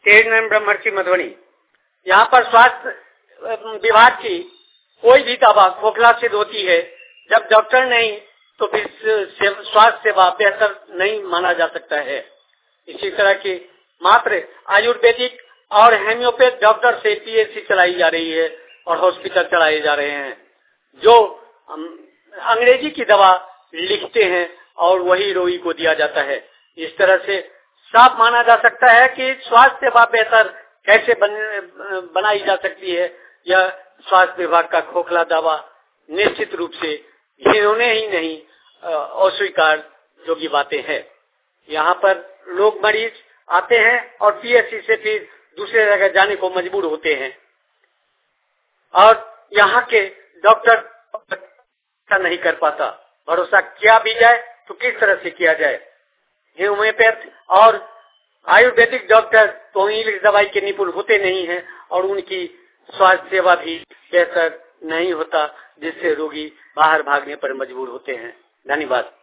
State ब्रह्मर्षि मधुबनी। यहाँ पर स्वास्थ्य विभाग की कोई भी दवा खोखला सिद्ध होती है, जब डॉक्टर नहीं तो फिर स्वास्थ्य सेवा बेहतर नहीं माना जा सकता है। इसी तरह की मात्र आयुर्वेदिक और हेम्योपैथ डॉक्टर से पीएचसी चलाई जा रही है और हॉस्पिटल चलाए जा रहे हैं, जो अंग्रेजी की दवा लिखते हैं और वही रोगी को दिया जाता है। इस तरह से साफ माना जा सकता है कि स्वास्थ्य सेवा बेहतर कैसे बनाई जा सकती है। यह स्वास्थ्य विभाग का खोखला दावा निश्चित रूप से इन्होंने ही नहीं अस्वीकार योग्य बातें हैं। यहाँ पर लोग मरीज आते हैं और पीएचसी से फिर दूसरे जगह जाने को मजबूर होते हैं और यहाँ के डॉक्टर ऐसा नहीं कर पाता। भरोसा किया भी जाए तो किस तरह से किया जाए। होम्योपैथ और आयुर्वेदिक डॉक्टर तो इंग्लिश दवाई के निपुण होते नहीं हैं और उनकी स्वास्थ्य सेवा भी बेहतर नहीं होता, जिससे रोगी बाहर भागने पर मजबूर होते हैं। धन्यवाद।